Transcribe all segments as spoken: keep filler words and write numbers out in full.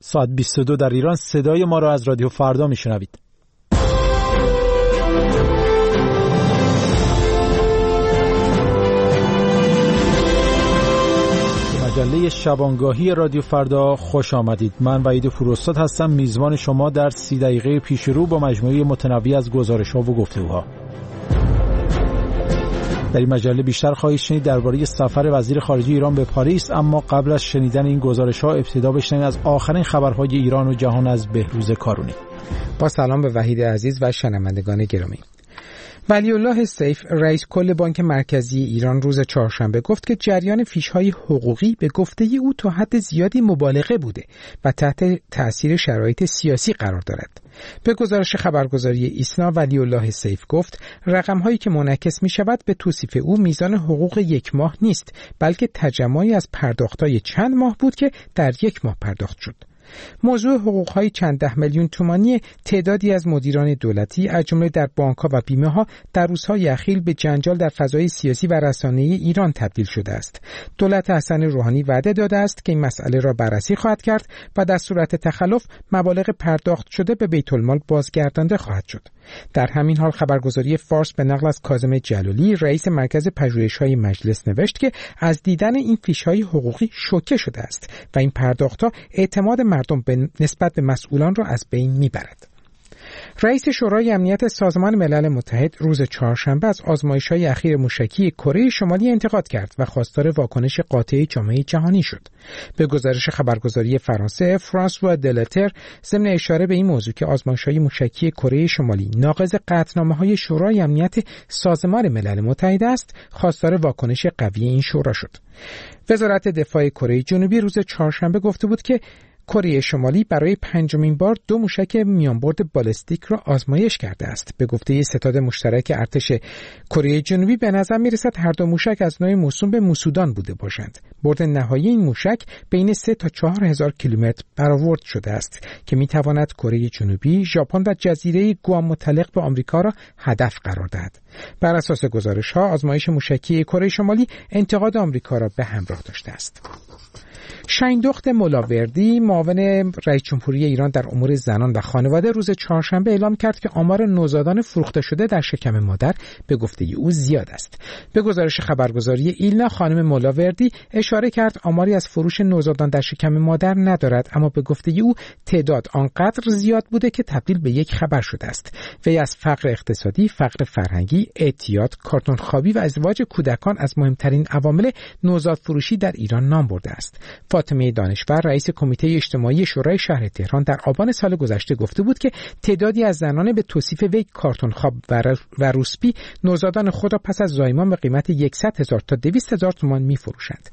ساعت بیست و دو در ایران. صدای ما را از رادیو فردا میشنوید. مجله شبانگاهی رادیو فردا خوش آمدید. من وحید فروستاد هستم، میزبان شما در سی دقیقه پیش رو با مجموعه متنوعی از گزارش‌ها و گفتگوها. در این مجله بیشتر خواهید شنید درباره سفر وزیر خارجه ایران به پاریس، اما قبل از شنیدن این گزارش‌ها ابتدا بشنوید از آخرین خبرهای ایران و جهان از بهروز کارونی. با سلام به وحید عزیز و شنوندگان گرامی. ولی الله سیف رئیس کل بانک مرکزی ایران روز چهارشنبه گفت که جریان فیش‌های حقوقی به گفته او تا حد زیادی مبالغه بوده و تحت تأثیر شرایط سیاسی قرار دارد. به گزارش خبرگزاری ایسنا ولی الله سیف گفت رقم‌هایی که منعکس می‌شود به توصیف او میزان حقوق یک ماه نیست، بلکه تجمعی از پرداخت‌های چند ماه بود که در یک ماه پرداخت شد. موضوع حقوق‌های چند ده میلیون تومانی تعدادی از مدیران دولتی از جمله در بانک‌ها و بیمه‌ها در روزهای اخیر به جنجال در فضای سیاسی و رسانه‌ای ایران تبدیل شده است. دولت حسن روحانی وعده داده است که این مسئله را بررسی خواهد کرد و در صورت تخلف مبالغ پرداخت شده به بیت المال بازگردانده خواهد شد. در همین حال خبرگزاری فارس به نقل از کاظم جلالی رئیس مرکز پژوهش‌های مجلس نوشت که از دیدن این فیش‌های حقوقی شوکه شده است و این پرداخت‌ها اعتماد مردم به نسبت به مسئولان را از بین میبرد. رئیس شورای امنیت سازمان ملل متحد روز چهارشنبه از آزمایش‌های اخیر موشکی کره شمالی انتقاد کرد و خواستار واکنش قاطع جامعه جهانی شد. به گزارش خبرگزاری فرانسه فرانسوا دلتر ضمن اشاره به این موضوع که آزمایش‌های موشکی کره شمالی ناقض قطعنامه‌های شورای امنیت سازمان ملل متحد است، خواستار واکنش قوی این شورا شد. وزارت دفاع کره جنوبی روز چهارشنبه گفته بود که کره شمالی برای پنجمین بار دو موشک میانبرد بالستیک را آزمایش کرده است. به گفته ستاد مشترک ارتش کره جنوبی به نظر می‌رسد هر دو موشک از نوع موسوم به موسودان بوده باشند. برد نهایی این موشک بین سه تا چهار هزار کیلومتر برآورد شده است که می‌تواند کره جنوبی، ژاپن و جزیره گوام متعلق به آمریکا را هدف قرار دهد. بر اساس گزارش‌ها آزمایش موشکی کره شمالی انتقاد آمریکا را به همراه داشته است. شاهین-دخت مولاوردی معاون رئیس جمهوری ایران در امور زنان و خانواده روز چهارشنبه اعلام کرد که آمار نوزادان فروخته شده در شکم مادر به گفته او زیاد است. به گزارش خبرگزاری ایلنا خانم مولاوردی اشاره کرد آماری از فروش نوزادان در شکم مادر ندارد، اما به گفته او تعداد آنقدر زیاد بوده که تبدیل به یک خبر شده است. وی از فقر اقتصادی، فقر فرهنگی، اعتیاد، کارتون خوابی و ازدواج کودکان از مهمترین عوامل نوزاد فروشی در ایران نام برده است. فاطمه دانشور رئیس کمیته اجتماعی شورای شهر تهران در آبان سال گذشته گفته بود که تعدادی از زنان به توصیف وی کارتون خواب و روسپی نوزادان خود را پس از زایمان به قیمت صد هزار تا دویست هزار تومان می‌فروشند.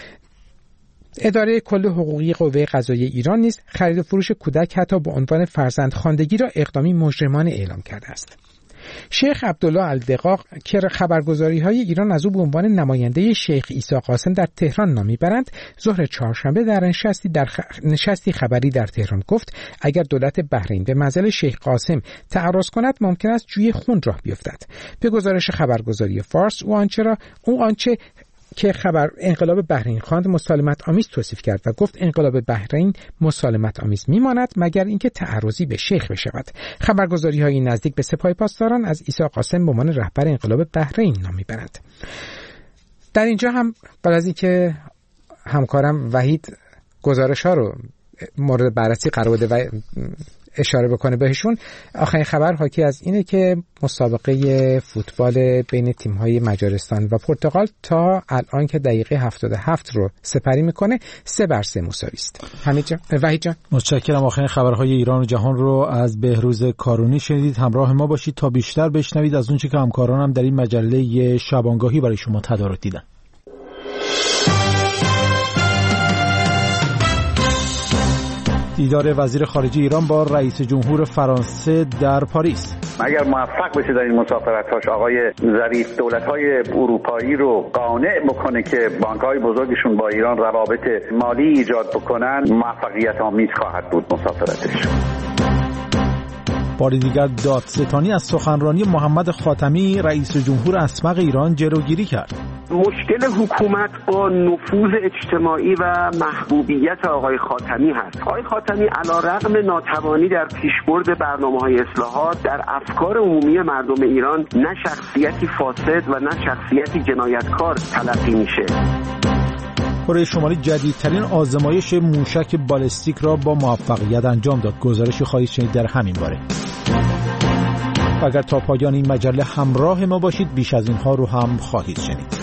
اداره کل حقوقی قوه قضاییه ایران نیز خرید و فروش کودک حتی با عنوان فرزندخواندگی را اقدامی مجرمانه اعلام کرده است. شیخ عبدالله الدقاق که خبرگزاری‌های ایران از او به عنوان نماینده شیخ عیسی قاسم در تهران نام می‌برند، ظهر چهارشنبه در نشستی در خ... نشستی خبری در تهران گفت اگر دولت بحرین به منزل شیخ قاسم تعرض کند ممکن است جوی خون راه بیفتد. به گزارش خبرگزاری فارس او آنچه را او آنچه که خبر انقلاب بحرین خواند مسالمت آمیز توصیف کرد و گفت انقلاب بحرین مسالمت آمیز میماند مگر اینکه تعرضی به شیخ بشود. خبرگزاری‌های نزدیک به سپاه پاسداران از عیسی قاسم به عنوان رهبر انقلاب بحرین نام میبرند. در اینجا هم بعد از اینکه همکارم وحید گزارش‌ها رو مورد بررسی قرار بده و اشاره بکنه بهشون، آخرین خبر حاکی از اینه که مسابقه فوتبال بین تیم‌های مجارستان و پرتغال تا الان که دقیقه هفتاد و هفت رو سپری میکنه سه بر سه مساوی است. حمید جان، وحید جان، متشکرم. آخرین خبرهای ایران و جهان رو از بهروز کارونی شنیدید. همراه ما باشید تا بیشتر بشنوید از اون چیزی که همکارانم در این مجله شبانگاهی برای شما تدارک دیدن. دیدار وزیر خارجه ایران با رئیس جمهور فرانسه در پاریس. اگر موفق بشه در این مسافرت‌هاش آقای ظریف دولت‌های اروپایی رو قانع بکنه که بانک‌های بزرگشون با ایران روابط مالی ایجاد بکنن، موفقیت آمیز خواهد بود مسافرتش. بار دیگر دادستانی از سخنرانی محمد خاتمی رئیس جمهور اسبق ایران جلوگیری کرد. مشکل حکومت با نفوذ اجتماعی و محبوبیت آقای خاتمی هست. آقای خاتمی علیرغم ناتوانی در پیشبرد برنامه‌های اصلاحات در افکار عمومی مردم ایران نه شخصیتی فاسد و نه شخصیتی جنایتکار تلقی میشه. کره شمالی جدیدترین آزمایش موشک بالستیک را با موفقیت انجام داد. گزارشی خواهید شنید در همین باره. اگر تا پایان این مجله همراه ما باشید بیش از اینها رو هم خواهید شنید.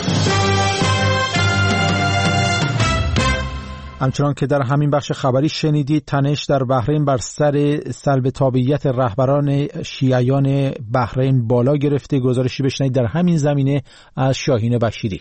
همچنان که در همین بخش خبری شنیدید، تنش در بحرین بر سر سلب تابعیت رهبران شیعیان بحرین بالا گرفته. گزارشی بشنوید در همین زمینه از شاهین بشیری.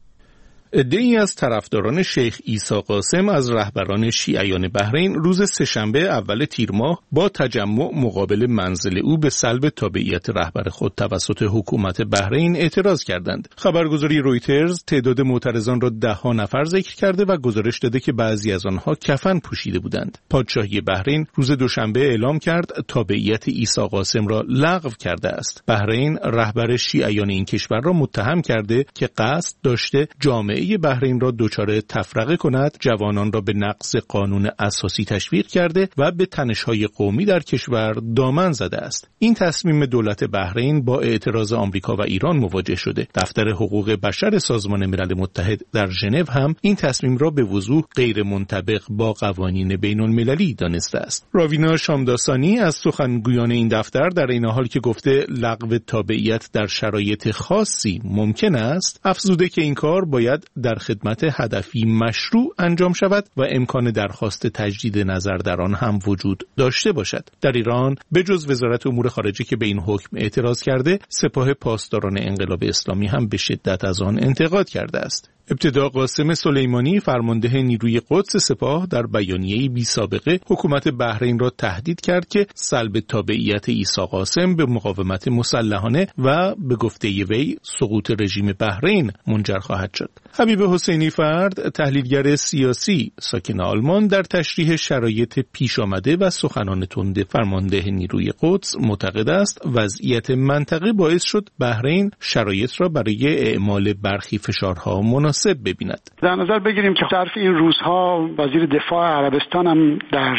عده‌ای از طرفداران شیخ عیسی قاسم از رهبران شیعیان بحرین روز سه‌شنبه اول تیر ماه با تجمع مقابل منزل او به سلب تابعیت رهبر خود توسط حکومت بحرین اعتراض کردند. خبرگزاری رویترز تعداد معترضان را ده ها نفر ذکر کرده و گزارش داده که بعضی از آنها کفن پوشیده بودند. پادشاهی بحرین روز دوشنبه اعلام کرد تابعیت عیسی قاسم را لغو کرده است. بحرین رهبر شیعیان این کشور را متهم کرده که قصد داشته جامعه بحرین را دچار تفرقه کند، جوانان را به نقض قانون اساسی تشویق کرده و به تنش‌های قومی در کشور دامن زده است. این تصمیم دولت بحرین با اعتراض آمریکا و ایران مواجه شده. دفتر حقوق بشر سازمان ملل متحد در ژنو هم این تصمیم را به وضوح غیر منطبق با قوانین بین‌المللی دانسته است. راوینا شامداسانی از سخنگویان این دفتر در این حال که گفته لغو تابعیت در شرایط خاصی ممکن است، افزوده که این کار باید در خدمت هدفی مشروع انجام شود و امکان درخواست تجدید نظر در آن هم وجود داشته باشد. در ایران به جز وزارت امور خارجه که به این حکم اعتراض کرده، سپاه پاسداران انقلاب اسلامی هم به شدت از آن انتقاد کرده است. ابتدا قاسم سلیمانی فرمانده نیروی قدس سپاه در بیانیه‌ای بی سابقه حکومت بحرین را تهدید کرد که سلب تابعیت عیسی قاسم به مقاومت مسلحانه و به گفته وی سقوط رژیم بحرین منجر خواهد شد. حبیب حسینی فرد، تحلیلگر سیاسی ساکن آلمان، در تشریح شرایط پیش آمده و سخنان تند فرمانده نیروی قدس معتقد است وضعیت منطقه باعث شد بحرین شرایط را برای اعمال برخی فشارها مناسب ببیند. در نظر بگیریم که ظرف این روزها وزیر دفاع عربستان هم در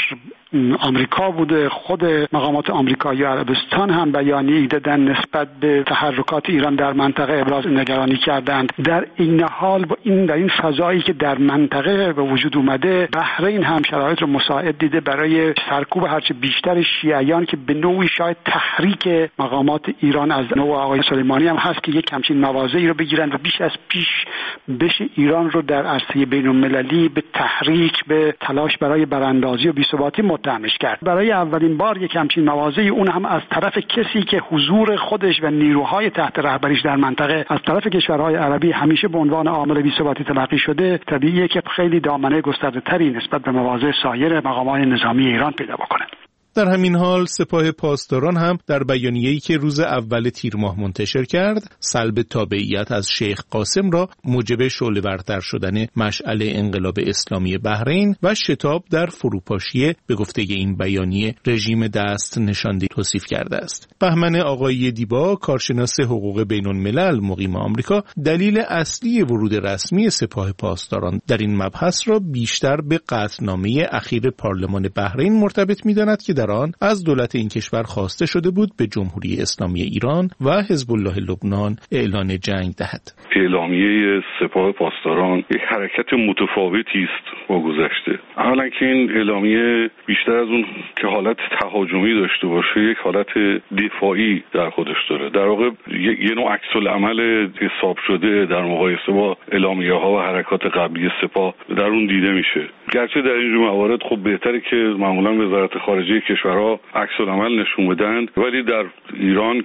آمریکا بوده، خود مقامات آمریکایی و عربستان هم بیانیه‌ای دادن نسبت به تحرکات ایران در منطقه ابراز نگرانی کردند. در این حال با این در این فضایی که در منطقه به وجود اومده، بحرین هم شرایط رو مساعد دیده برای سرکوب هرچه بیشتر شیعیان که به نوعی شاید تحریک مقامات ایران از نوع آقای سلیمانی هم هست که یک همچین مواضعی رو بگیرن و بیش از پیش بشه ایران رو در عرصه بین‌المللی به تحریک، به تلاش برای براندازی و بی‌ثباتی متهمش کرد. برای اولین بار یک همچین مواضعی، اون هم از طرف کسی که حضور خودش و نیروهای تحت رهبریش در منطقه از طرف کشورهای عربی همیشه به عنوان عامل بی‌ثباتی تلقی شده، طبیعیه که خیلی دامنه گسترده‌تری نسبت به مواضع سایر مقامات نظامی ایران پیدا بکنه. در همین حال سپاه پاسداران هم در بیانیه‌ای که روز اول تیر ماه منتشر کرد، سلب تابعیت از شیخ قاسم را موجب شعله‌ورتر شدن مشعل انقلاب اسلامی بحرین و شتاب در فروپاشی به گفته این بیانیه رژیم دست نشانده توصیف کرده است. بهمن آقایی دیبا، کارشناس حقوق بین‌الملل مقیم آمریکا، دلیل اصلی ورود رسمی سپاه پاسداران در این مبحث را بیشتر به قطعنامه اخیر پارلمان بحرین مرتبط می‌داند که در آن از دولت این کشور خواسته شده بود به جمهوری اسلامی ایران و حزب الله لبنان اعلان جنگ دهد. اعلامیه سپاه پاسداران یک حرکت متفاوتی است با گذشته. اولا که این اعلامیه بیشتر از اون که حالت تهاجمی داشته باشه، یک حالت دفاعی در خودش داره. در واقع یه نوع عکس العمل حساب شده در مقایسه با اعلامیه‌ها و حرکات قبلی سپاه در اون دیده میشه. گرچه در این موارد خب بهتره که معمولا وزارت خارجه کشورها عکس العمل نشون بدن، ولی در ایران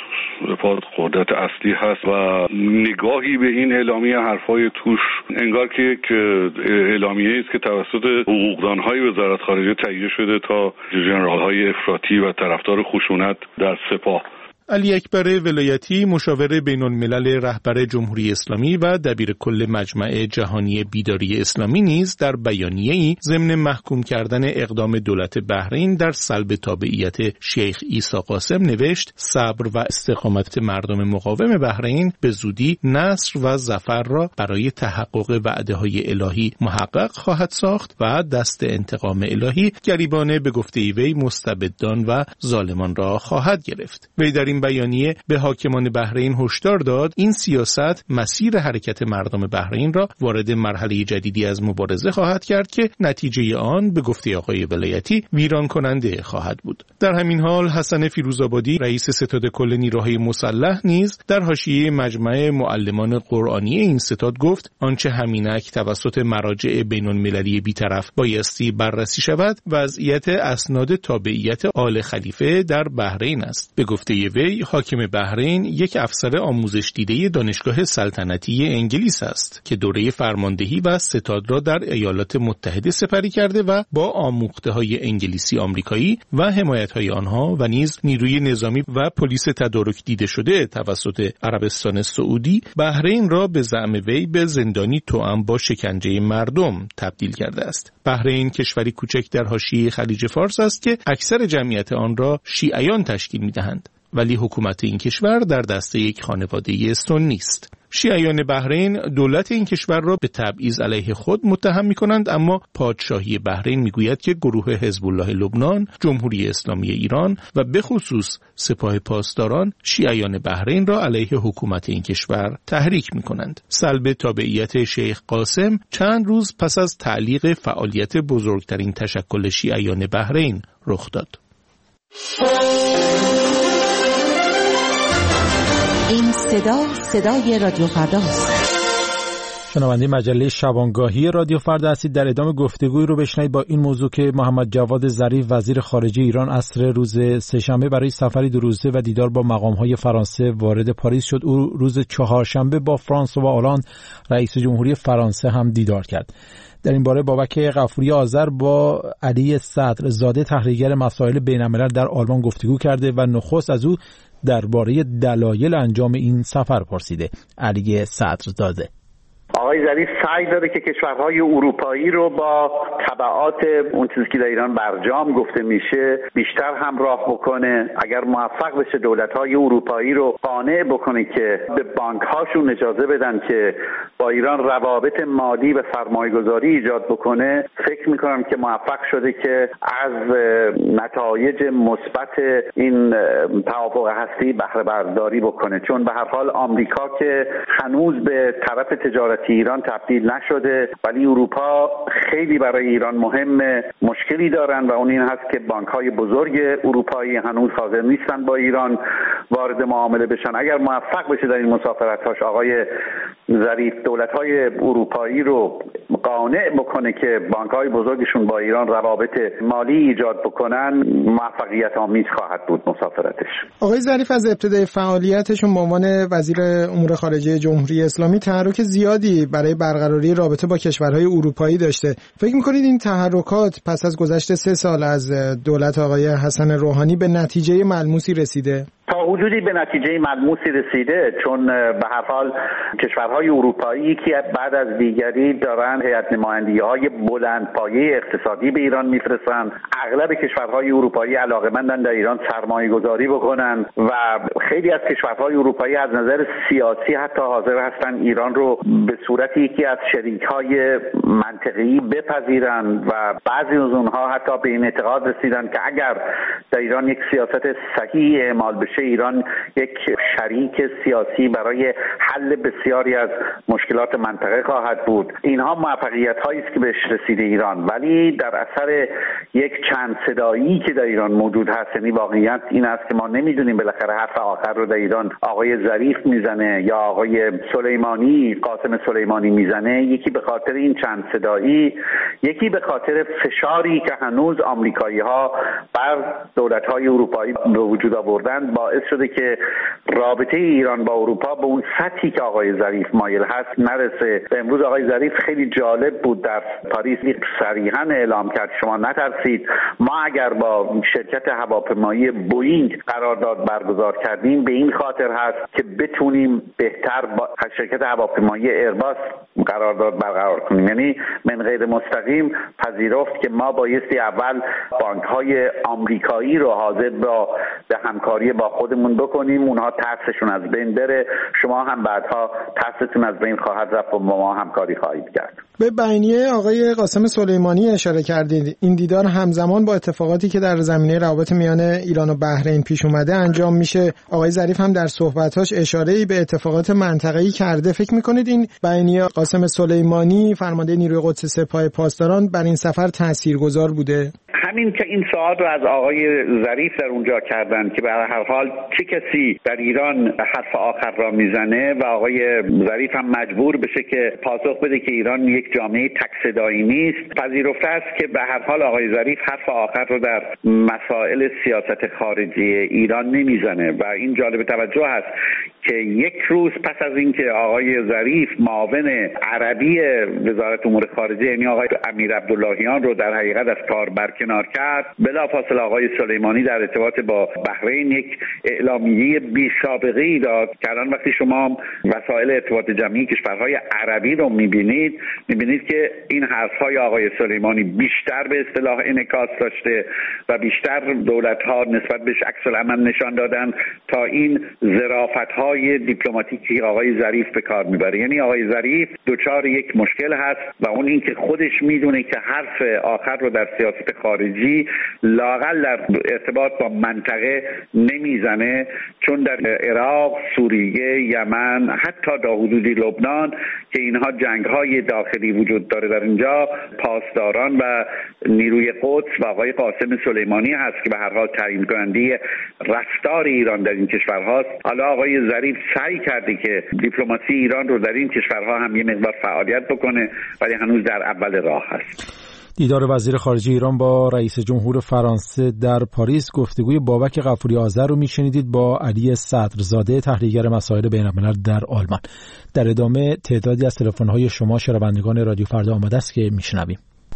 قدرت اصلی هست و نگاهی به این اعلامیه، حرفای توش انگار که یک اعلامیه است که توسط حقوقدان‌های وزارت خارجه تهیه شده تا ژنرال‌های افراطی و طرفدار خشونت در سپاه. علی اکبر ولایتی مشاور بین الملل رهبر جمهوری اسلامی و دبیر کل مجمع جهانی بیداری اسلامی نیز در بیانیه‌ای ضمن محکوم کردن اقدام دولت بحرین در سلب تابعیت شیخ عیسی قاسم نوشت صبر و استقامت مردم مقاوم بحرین به زودی نصر و ظفر را برای تحقق وعده‌های الهی محقق خواهد ساخت و دست انتقام الهی گریبانه به گفته وی مستبدان و ظالمان را خواهد گرفت. وی در این بیانیه به حاکمان بحرین هشدار داد این سیاست مسیر حرکت مردم بحرین را وارد مرحله جدیدی از مبارزه خواهد کرد که نتیجه آن به گفته آقای ولایتی ویران کننده خواهد بود. در همین حال حسن فیروزآبادی رئیس ستاد کل نیروهای مسلح نیز در حاشیه مجمع معلمان قرآنی این ستاد گفت آنچه همینک توسط مراجع بین المللی بی‌طرف بایستی بررسی شود وضعیت اسناد تابعیت آل خلیفه در بحرین است. به گفته وی حاکم بحرین یک افسر آموزش دیده دانشگاه سلطنتی انگلیس است که دوره فرماندهی و ستاد را در ایالات متحده سپری کرده و با آموخته‌های انگلیسی آمریکایی و حمایت‌های آنها و نیز نیروی نظامی و پلیس تدارک دیده شده توسط عربستان سعودی بحرین را به زعم وی به زندانی توأم با شکنجه مردم تبدیل کرده است. بحرین کشوری کوچک در حاشیه خلیج فارس است که اکثر جمعیت آن را شیعیان تشکیل می‌دهند، ولی حکومت این کشور در دست یک خانواده سنی است. شیعیان بحرین دولت این کشور را به تبعیض علیه خود متهم می‌کنند، اما پادشاهی بحرین می‌گوید که گروه حزب الله لبنان، جمهوری اسلامی ایران و به خصوص سپاه پاسداران شیعیان بحرین را علیه حکومت این کشور تحریک می‌کنند. سلب تابعیت شیخ قاسم چند روز پس از تعلیق فعالیت بزرگترین تشکل شیعیان بحرین رخ داد. این صدا صدای رادیو فرداست. شنونده مجله شبانگاهی رادیو فردا هستید. در ادامه گفتگوی رو بشنوید با این موضوع که محمد جواد ظریف وزیر خارجه ایران عصر روز سه‌شنبه برای سفری دو روزه و دیدار با مقام‌های فرانسه وارد پاریس شد. او روز چهارشنبه با فرانسوا آلاند رئیس جمهوری فرانسه هم دیدار کرد. در این باره بابک غفوری آذر با علی صدرزاده تحلیلگر مسائل بین‌الملل در آلمان گفتگو کرده و نخست از او درباره دلایل انجام این سفر پرسیده. علی صدرزاده: آقای ظریف سعی داره که کشورهای اروپایی رو با تبعات اون چیزی که در ایران برجام گفته میشه بیشتر همراه بکنه. اگر موفق بشه دولت‌های اروپایی رو قانع بکنه که به بانک‌هاشون اجازه بدن که با ایران روابط مالی و سرمایه‌گذاری ایجاد بکنه، فکر می‌کنم که موفق شده که از نتایج مثبت این توافق هستی بهره برداری بکنه، چون به هر حال آمریکا که هنوز به طرف تجارت ایران تبدیل نشده، ولی اروپا خیلی برای ایران مهمه. مشکلی دارن و اون این هست که بانک‌های بزرگ اروپایی هنوز حاضر نیستن با ایران وارد معامله بشن. اگر موفق بشه در این مسافرت‌هاش آقای ظریف دولت‌های اروپایی رو قانع بکنه که بانک‌های بزرگشون با ایران روابط مالی ایجاد بکنن، موفقیت آمیز خواهد بود مسافرتش. آقای ظریف از ابتدای فعالیتشون به عنوان وزیر امور خارجه جمهوری اسلامی تحرک زیادی برای برقراری رابطه با کشورهای اروپایی داشته. فکر می‌کنید این تحرکات پس از گذشت سه سال از دولت آقای حسن روحانی به نتیجه ملموسی رسیده؟ تا حدودی به نتیجه ملموسی رسیده، چون به هر حال کشورهای اروپایی که بعد از دیگری دارن هیئت نمایندگی‌های بلندپایه اقتصادی به ایران میفرستن. اغلب کشورهای اروپایی علاقه‌مندن در ایران سرمایه‌گذاری بکنن و خیلی از کشورهای اروپایی از نظر سیاسی حتی حاضر هستن ایران رو به صورت یکی از شریک‌های منطقه‌ای بپذیرن و بعضی از اونها حتی به این اعتقاد رسیدن که اگر در ایران یک سیاست صحیح اعمال بشه ایران یک شریک سیاسی برای حل بسیاری از مشکلات منطقه خواهد بود. اینها موفقیت‌هایی است که بهش رسیده ایران، ولی در اثر یک چند صدایی که در ایران موجود هست، یعنی واقعیت این است که ما نمیدونیم بالاخره حرف آخر رو در ایران آقای ظریف میزنه یا آقای سلیمانی قاسم سلیمانی میزنه، یکی به خاطر این چند صدایی، یکی به خاطر فشاری که هنوز آمریکایی‌ها بر دولت‌های اروپایی به وجود آوردن باعث باعث شده که رابطه ایران با اروپا به اون سطحی که آقای ظریف مایل هست نرسه. امروز آقای ظریف خیلی جالب بود در پاریس صریحاً اعلام کرد شما نترسید، ما اگر با شرکت هواپیمایی بوئینگ قرارداد برگزار کردیم به این خاطر هست که بتونیم بهتر با شرکت هواپیمایی ایرباس قرارداد برقرار کنیم. یعنی من غیر مستقیم پذیرفت که ما بایستی اول بانک‌های آمریکایی رو حاضر با به همکاری با خودمون بکنیم، اونها ترسشون از بین بره، شما هم بعدها ترستون از بین خواهد رفت و با ما همکاری خواهید کرد. به بیانیه آقای قاسم سلیمانی اشاره کردید. این دیدار همزمان با اتفاقاتی که در زمینه روابط میان ایران و بحرین پیش اومده انجام میشه. آقای ظریف هم در صحبتاش اشاره‌ای به اتفاقات منطقه‌ای کرده. فکر می‌کنید این بیانیه قاسم سلیمانی فرمانده نیروی قدس سپاه پاسداران بر این سفر تاثیرگذار بوده؟ همین که این سوال رو از آقای ظریف در اونجا کردن که به هر حال چه کسی در ایران حرف آخر را میزنه و آقای ظریف هم مجبور بشه که پاسخ بده که ایران یک جامعه تک صدایی نیست، پذیرفته است که به هر حال آقای ظریف حرف آخر رو در مسائل سیاست خارجی ایران نمیزنه و این جالب توجه است که یک روز پس از اینکه آقای ظریف معاون عربی وزارت امور خارجه یعنی آقای امیر عبداللهیان رو در حقیقت از کار برکنار کرد، بلافاصله آقای سلیمانی در ارتباط با بحرین یک اعلامیه بی سابقه ای داد که الان وقتی شما وسایل ارتباط جمعی کشورهای عربی رو میبینید میبینید که این حرفهای آقای سلیمانی بیشتر به اصطلاح انعکاس داشته و بیشتر دولت‌ها نسبت بهش عکس العمل نشان دادن تا این ظرافت‌های دیپلماتیکی آقای ظریف به کار میبره. یعنی آقای ظریف دچار یک مشکل هست و اون این که خودش میدونه که حرف آخر رو در سیاست خارجی لااقل در ارتباط با منطقه نمیزنه، چون در عراق، سوریه، یمن، حتی تا حدودی لبنان که اینها جنگ‌های داخلی وجود داره در اینجا پاسداران و نیروی قدس و آقای قاسم سلیمانی هست که به هر حال تعیین کننده رفتار ایران در این کشورهاست. حالا آقای ظریف سعی کرده که دیپلماسی ایران رو در این کشورها هم یه مقدار فعالیت بکنه ولی هنوز در اول راه هست. دیدار وزیر خارجه ایران با رئیس جمهور فرانسه در پاریس. گفتگوی بابک غفوری آذر رو میشنیدید با علی صدرزاده تحلیلگر مسائل بین‌الملل در آلمان. در ادامه تعدادی از تلفن‌های شما شنوندگان رادیو فردا آماده است که میشنویم.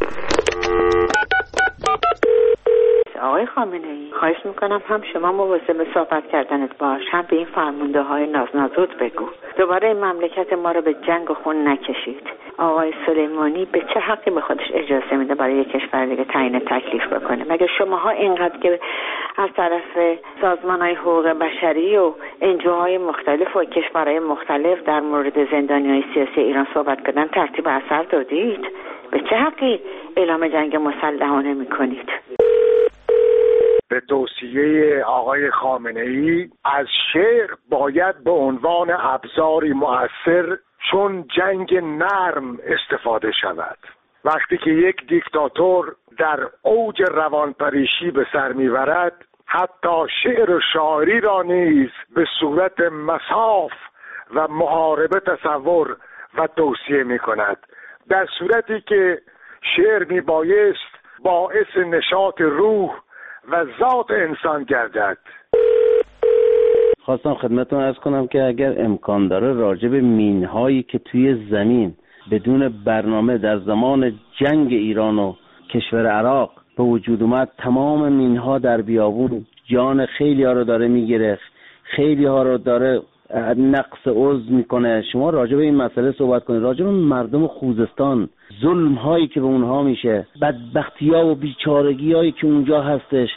آقای خامنه‌ای خواهش میکنم هم شما مواظب صحبت کردنت باش، هم به این فرمانده های نازنازود بگو دوباره این مملکت ما رو به جنگ و خون نکشید. آقای سلیمانی به چه حقی به خودش اجازه میده برای یک کشور دیگه تعیین تکلیف بکنه؟ مگه شماها اینقدر که از طرف سازمان‌های حقوق بشری و انجوهای مختلف و کشورهای مختلف در مورد زندانیان سیاسی ایران صحبت کردن ترتیب اثر دادید؟ به چه حقی اعلام جنگ مسلحانه میکنید؟ به توصیه آقای خامنه‌ای از شعر باید به عنوان ابزاری مؤثر چون جنگ نرم استفاده شود. وقتی که یک دیکتاتور در اوج روانپریشی به سر میبرد حتی شعر و شاعری را نیز به صورت مصاف و محاربه تصور و توصیه می کند، در صورتی که شعر می بایست باعث نشاط روح و ذات انسان گردد. خواستم خدمتتون عرض کنم که اگر امکان داره راجع به مین‌هایی که توی زمین بدون برنامه در زمان جنگ ایران و کشور عراق به وجود اومد، تمام مین‌ها در بیابون جان خیلی ها رو داره میگیره، خیلی ها رو داره نقص عضو میکنه. شما راجع به این مسئله صحبت کنید، راجع به مردم خوزستان، ظلم هایی که به اونها میشه، بدبختی ها و بیچارگی هایی که اونجا هستش.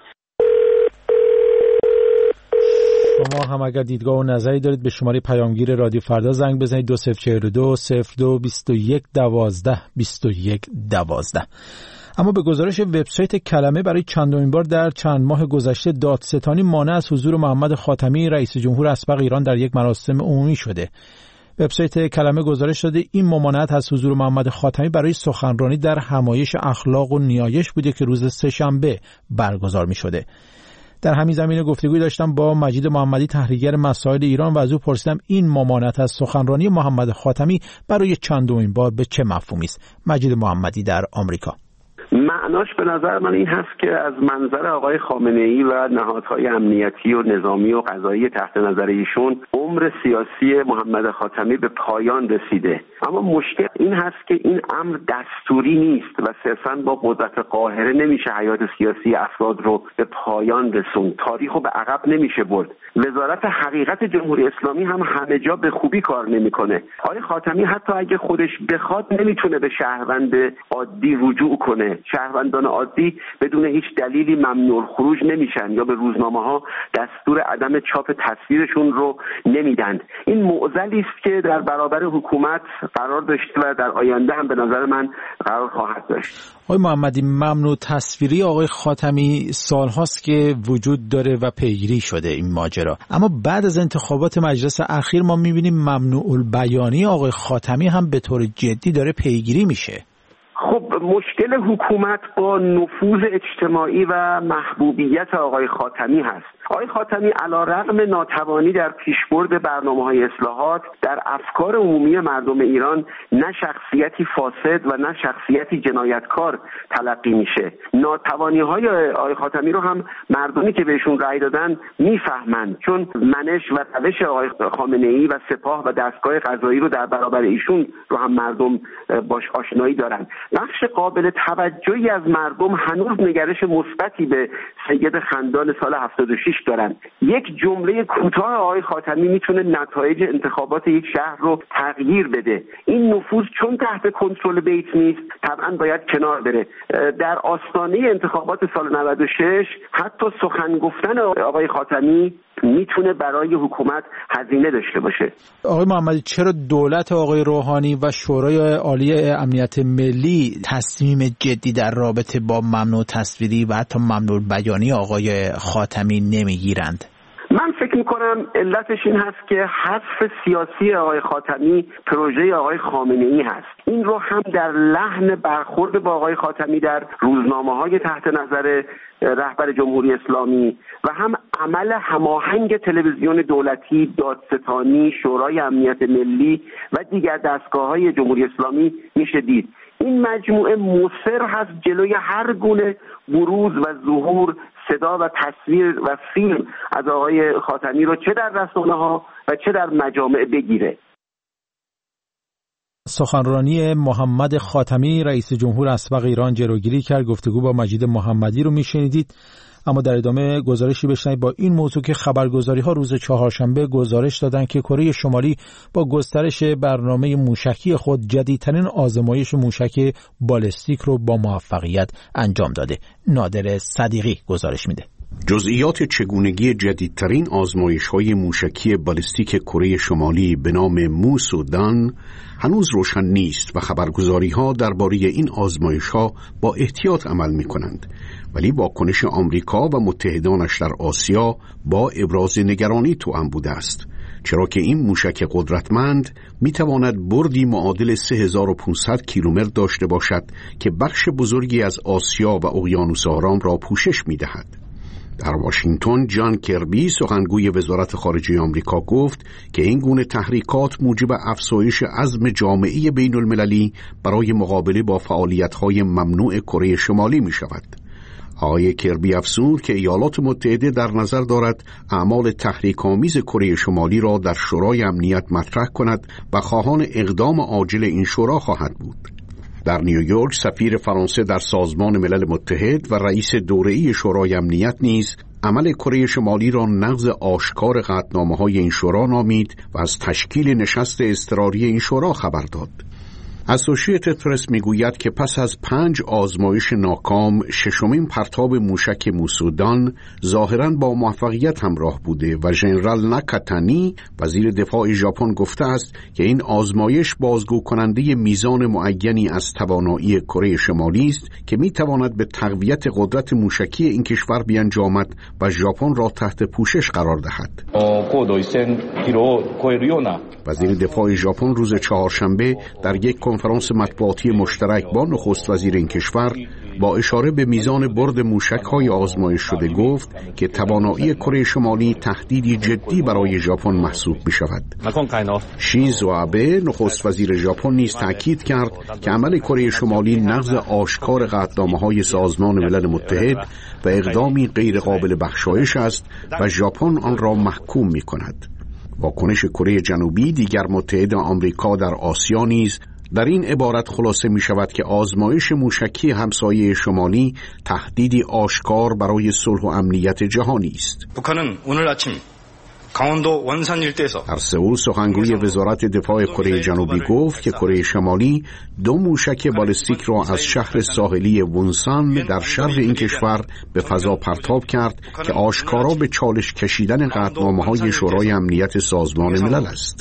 شما هم اگر دیدگاه و نظری دارید به شماره پیامگیر رادیو فردا زنگ بزنید دو صفر چهار دو صفر دو بیست و یک دوازده بیست و یک دوازده. اما به گزارش وبسایت کلمه برای چندمین بار در چند ماه گذشته دادستانی مانع از حضور محمد خاتمی رئیس جمهور اسبق ایران در یک مراسم عمومی شده. وبسایت کلمه گزارش داده این ممانعت از حضور محمد خاتمی برای سخنرانی در همایش اخلاق و نیایش بوده که روز سه‌شنبه برگزار می شده. در همین زمینه گفتگوی داشتم با مجید محمدی تحلیلگر مسائل ایران و از او پرسیدم این ممانعت از سخنرانی محمد خاتمی برای چندمین بار به چه مفهومی است. مجید محمدی در آمریکا. معناش به نظر من این هست که از منظر آقای خامنه‌ای و نهادهای امنیتی و نظامی و قضایی تحت نظر ایشون عمر سیاسی محمد خاتمی به پایان رسیده. اما مشکل این هست که این امر دستوری نیست و صرفاً با قدرت قاهره نمیشه حیات سیاسی افراد رو به پایان رسوند. تاریخ رو به عقب نمیشه برد. وزارت حقیقت جمهوری اسلامی هم همه جا به خوبی کار نمیکنه. آقای خاتمی حتی اگه خودش بخواد نمیتونه به شهروند عادی رجوع کنه. شهروندان عادی بدون هیچ دلیلی ممنوع خروج نمیشن یا به روزنامه‌ها دستور عدم چاپ تصویرشون رو نمیدن. این معضلی است که در برابر حکومت قرار داشته و در آینده هم به نظر من قرار خواهد داشت. آقای محمدی، ممنوع تصویری آقای خاتمی سالهاست که وجود داره و پیگیری شده این ماجرا، اما بعد از انتخابات مجلس اخیر ما میبینیم ممنوع البیانی آقای خاتمی هم به طور جدی داره پیگیری میشه. خب مشکل حکومت با نفوذ اجتماعی و محبوبیت آقای خاتمی هست. آقای خاتمی علیرغم ناتوانی در پیشبرد برنامه‌های اصلاحات در افکار عمومی مردم ایران نه شخصیتی فاسد و نه شخصیتی جنایتکار تلقی میشه. ناتوانی‌های آقای خاتمی رو هم مردمی که بهشون رأی دادن میفهمند، چون منش و روش آقای خامنه‌ای و سپاه و دستگاه قضایی رو در برابر ایشون رو هم مردم باش آشنایی دارن. بخش قابل توجهی از مردم هنوز نگرش مثبتی به سید خندان سال هفتاد و شش دارن. یک جمله کوتاه آقای خاتمی میتونه نتایج انتخابات یک شهر رو تغییر بده. این نفوذ چون تحت کنترل بیت نیست طبعا باید کنار بره. در آستانه انتخابات سال نود و شش حتی سخن گفتن آقای خاتمی میتونه برای حکومت هزینه داشته باشه. آقای محمدی، چرا دولت آقای روحانی و شورای عالی امنیت ملی تصمیم جدی در رابطه با ممنوع تصویری و حتی ممنوع بیانی آقای خاتمی نمیگیرند؟ من فکر میکنم علتش این هست که حذف سیاسی آقای خاتمی پروژه آقای خامنه‌ای هست. این رو هم در لحن برخورد با آقای خاتمی در روزنامه‌های تحت نظر رهبر جمهوری اسلامی و هم عمل هماهنگ تلویزیون دولتی، دادستانی، شورای امنیت ملی و دیگر دستگاه‌های جمهوری اسلامی میشه دید. این مجموعه مصر هست جلوی هر گونه بروز و ظهور صدا و تصویر و فیلم از آقای خاتمی رو چه در رسانه‌ها و چه در مجامع بگیره. سخنرانی محمد خاتمی رئیس جمهور اسبق ایران جلوگیری کرد. گفتگو با مجید محمدی رو میشنیدید. اما در ادامه گزارشی بشنوید با این موضوع که خبرگزاری‌ها روز چهارشنبه گزارش دادند که کره شمالی با گسترش برنامه موشکی خود جدیدترین آزمایش موشک بالستیک رو با موفقیت انجام داده. نادر صدیقی گزارش میده. جزئیات چگونگی جدیدترین آزمایش‌های موشکی بالستیک کره شمالی به نام موس و دان هنوز روشن نیست و خبرگزاری‌ها درباره این آزمایش‌ها با احتیاط عمل می‌کنند، ولی واکنش آمریکا و متحدانش در آسیا با ابراز نگرانی توأم بوده است، چرا که این موشک قدرتمند می‌تواند بردی معادل سه هزار و پانصد کیلومتر داشته باشد که بخش بزرگی از آسیا و اقیانوس آرام را پوشش می‌دهد. در واشنگتن جان کربی سخنگوی وزارت خارجه آمریکا گفت که این گونه تحریکات موجب افزایش عزم جامعه بین المللی برای مقابله با فعالیت‌های ممنوع کره شمالی می شود. آقای کربی افزود که ایالات متحده در نظر دارد اعمال تحریک‌آمیز کره شمالی را در شورای امنیت مطرح کند و خواهان اقدام عاجل این شورا خواهد بود. در نیویورک سفیر فرانسه در سازمان ملل متحد و رئیس دوره‌ای شورای امنیت نیز عمل کره شمالی را نقض آشکار قطعنامه‌های این شورا نامید و از تشکیل نشست اضطراری این شورا خبر داد. اسوشییتد پرس میگوید که پس از پنج آزمایش ناکام ششمین پرتاب موشک موسودان ظاهراً با موفقیت همراه بوده و ژنرال ناکاتانی وزیر دفاع ژاپن گفته است که این آزمایش بازگو کننده میزان معینی از توانایی کره شمالی است که میتواند به تقویت قدرت موشکی این کشور بیانجامد و ژاپن را تحت پوشش قرار دهد. وزیر دفاع ژاپن روز چهارشنبه در یک کنفرانس مطبوعاتی مشترک با نخست وزیر این کشور با اشاره به میزان برد موشک‌های آزمایش شده گفت که توانایی کره شمالی تهدیدی جدی برای ژاپن محسوب می‌شود. شینزو آبه نخست وزیر ژاپن نیز تاکید کرد که عمل کره شمالی نقض آشکار قطعنامه‌های سازمان ملل متحد و اقدامی غیر قابل بخشایش است و ژاپن آن را محکوم می‌کند. واکنش کره جنوبی دیگر متحد آمریکا در آسیا نیز در این عبارت خلاصه می شود که آزمایش موشکی همسایه شمالی تهدیدی آشکار برای صلح و امنیت جهانی است. در سئول سخنگوی وزارت دفاع کره جنوبی گفت که کره شمالی دو موشک بالستیک را از شهر ساحلی وونسان در شرق این کشور به فضا پرتاب کرد که آشکارا به چالش کشیدن قطعنامه‌های شورای امنیت سازمان ملل است.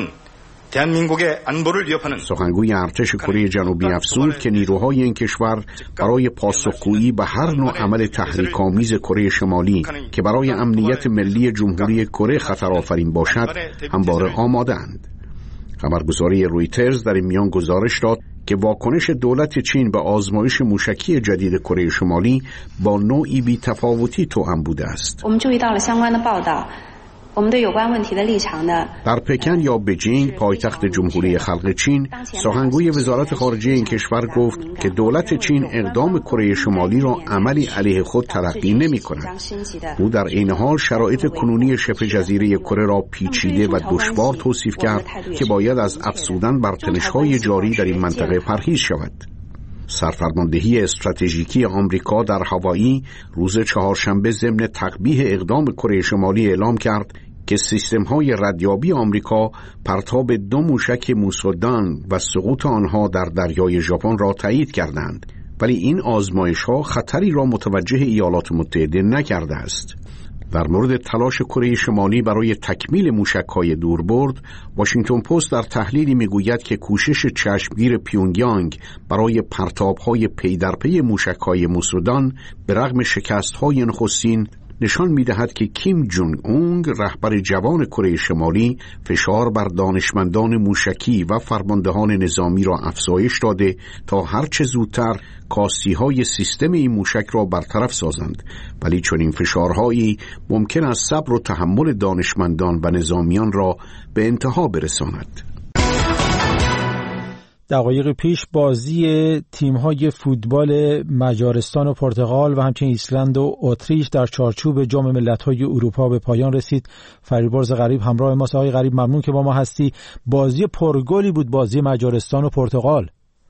سخنگوی ارتش کره جنوبی افزود که نیروهای این کشور برای پاسخگویی به هر نوع عمل تحریک‌آمیز کره شمالی که برای امنیت ملی جمهوری کره خطرآفرین باشد همواره آماده‌اند. خبرگزاری رویترز در این میان گزارش داد که واکنش دولت چین به آزمایش موشکی جدید کره شمالی با نوعی بی‌تفاوتی توأم بوده است. در پکن یا بجینگ پایتخت جمهوری خلق چین، سخنگوی وزارت خارجه این کشور گفت که دولت چین اقدام کره شمالی را عملی علیه خود تلقی نمی کند. او در این حال شرایط کنونی شبه جزیره کره را پیچیده و دشوار توصیف کرد که باید از افزودن بر تنش‌های جاری در این منطقه پرهیز شود. سرفرماندهی استراتژیکی آمریکا در هاوایی روز چهارشنبه ضمن تقبیح اقدام کره شمالی اعلام کرد که سیستم‌های ردیابی آمریکا پرتاب دو موشک موسودان و سقوط آنها در دریای ژاپن را تایید کردند، ولی این آزمایش‌ها خطری را متوجه ایالات متحده نکرده است. در مورد تلاش کره شمالی برای تکمیل موشک‌های دوربرد، واشنگتن پست در تحلیلی می‌گوید که کوشش چشمگیر پیونگیانگ برای پرتاب‌های پی در پی موشک‌های موسودان به رغم شکست‌های نخستین نشان می‌دهد که کیم جونگ اونگ رهبر جوان کره شمالی فشار بر دانشمندان موشکی و فرماندهان نظامی را افزایش داده تا هرچه زودتر کاستی‌های سیستم این موشک را برطرف سازند، ولی چنین فشارهایی ممکن است صبر و تحمل دانشمندان و نظامیان را به انتها برساند. دقایق پیش بازی تیم‌های فوتبال مجارستان و پرتغال و همچنین ایسلند و اتریش در چارچوب جام ملت‌های اروپا به پایان رسید. فریبرز غریب همراه ماست. آقای غریب ممنون که با ما هستی. بازی پرگلی بود بازی مجارستان و پرتغال.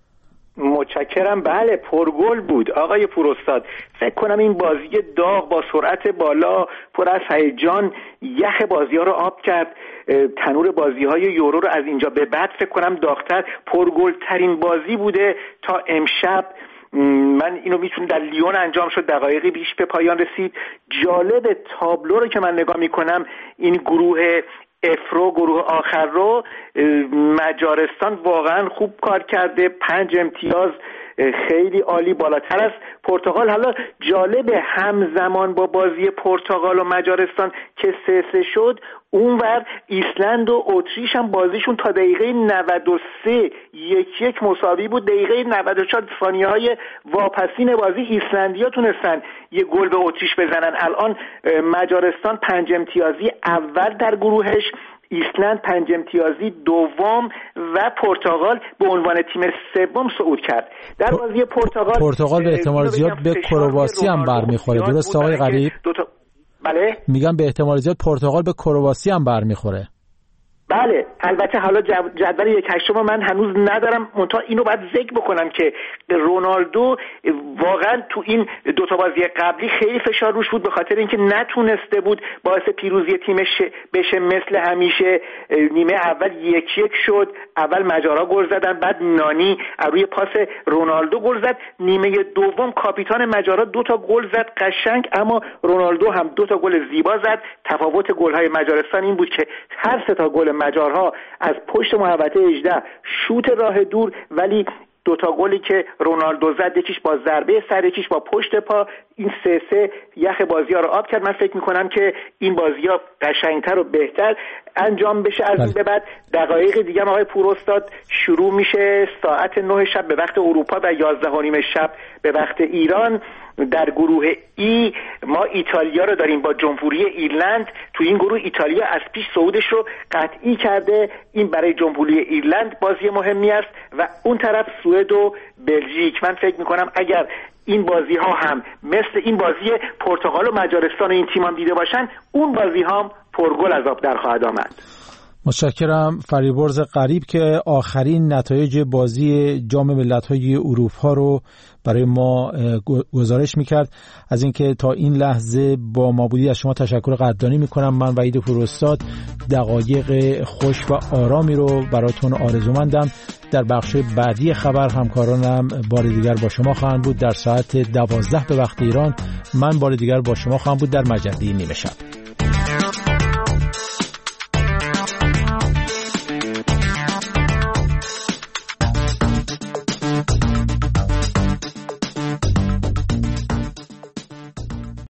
متشکرم. بله پرگل بود آقای پوراستاد. فکر کنم این بازی داغ با سرعت بالا پر از هیجان یخ بازی‌ها رو آب کرد. تنور بازی‌های یورو رو از اینجا به بعد فکر کنم داغ‌تر پرگل ترین بازی بوده تا امشب. من اینو میتونم در لیون انجام شد، دقایقی بیش به پایان رسید. جالب تابلو رو که من نگاه میکنم این گروه افرو گروه آخر رو مجارستان واقعا خوب کار کرده، پنج امتیاز خیلی عالی بالاتر از پرتغال. حالا جالب همزمان با بازی پرتغال و مجارستان که سه سه شد اونور ایسلند و اتریش هم بازیشون تا دقیقه نود و سه یک یک مساوی بود. دقیقه نود و چهار ثانیه های واپسین بازی ایسلندیا تونستن یه گل به اتریش بزنن. الان مجارستان پنج امتیازی اول در گروهش، ایسلند پنج امتیازی دوم و پرتغال به عنوان تیم سوم صعود کرد. در بازی پرتغال پرتغال به احتمال زیاد به کرواسی هم برمیخوره. درست آقای غریب؟ بله میگم به احتمال زیاد پرتغال به کرواسی هم برمیخوره. بله البته حالا جدول یک هشتم من هنوز ندارم، منتها اینو باید ذکر بکنم که رونالدو واقعا تو این دوتا بازی قبلی خیلی فشار روش بود به خاطر اینکه نتونسته بود باعث پیروزی تیمش بشه. مثل همیشه نیمه اول یک یک شد، اول مجارا گل زدن، بعد نانی روی پاس رونالدو گل زد، نیمه دوم کاپیتان مجارا دو تا گل زد قشنگ، اما رونالدو هم دو تا گل زیبا زد. تفاوت گل‌های مجارستان این بود که هر سه تا گل مجارها از پشت محوطه هجده شوت راه دور، ولی دوتا گلی که رونالدو زد، یکیش با ضربه سر، یکیش با پشت پا، این سه سه یخ بازی‌ها رو آب کرد. من فکر می‌کنم که این بازی‌ها قشنگتر و بهتر انجام بشه. از این به بعد دقایق دیگه آقای پوراستاد شروع میشه ساعت نه شب به وقت اروپا و یازده و نیم شب به وقت ایران. در گروه ای ما ایتالیا رو داریم با جمهوری ایرلند. تو این گروه ایتالیا از پیش صعودش رو قطعی کرده، این برای جمهوری ایرلند بازی مهمی است و اون طرف سوئد و بلژیک. من فکر میکنم اگر این بازی ها هم مثل این بازی پرتغال و مجارستان و این تیمان دیده باشن، اون بازی ها هم پرگل از آب در خواهد آمد. متشکرم. فریبرز غریب که آخرین نتایج بازی جام ملت‌های اروپا رو برای ما گزارش میکرد. از اینکه تا این لحظه با ما بودید از شما تشکر قدردانی میکنم. من وحید پوراستاد دقایق خوش و آرامی رو براتون آرزومندم. در بخش بعدی خبر همکارانم بار دیگر با شما خواهند بود. در ساعت دوازده به وقت ایران من بار دیگر با شما خواهم بود در مجله نیمه شب.